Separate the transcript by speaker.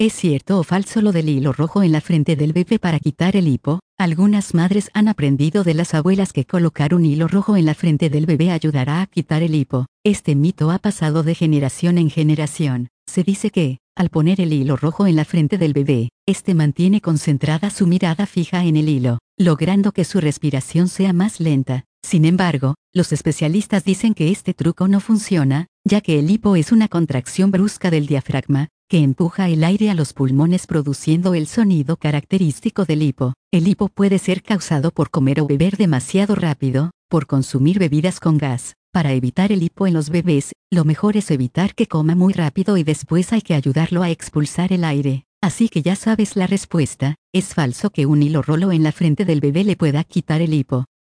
Speaker 1: ¿Es cierto o falso lo del hilo rojo en la frente del bebé para quitar el hipo? Algunas madres han aprendido de las abuelas que colocar un hilo rojo en la frente del bebé ayudará a quitar el hipo. Este mito ha pasado de generación en generación. Se dice que, al poner el hilo rojo en la frente del bebé, este mantiene concentrada su mirada fija en el hilo, logrando que su respiración sea más lenta. Sin embargo, los especialistas dicen que este truco no funciona, ya que el hipo es una contracción brusca del diafragma, que empuja el aire a los pulmones produciendo el sonido característico del hipo. El hipo puede ser causado por comer o beber demasiado rápido, por consumir bebidas con gas. Para evitar el hipo en los bebés, lo mejor es evitar que coma muy rápido y después hay que ayudarlo a expulsar el aire. Así que ya sabes la respuesta, es falso que un hilo rolo en la frente del bebé le pueda quitar el hipo.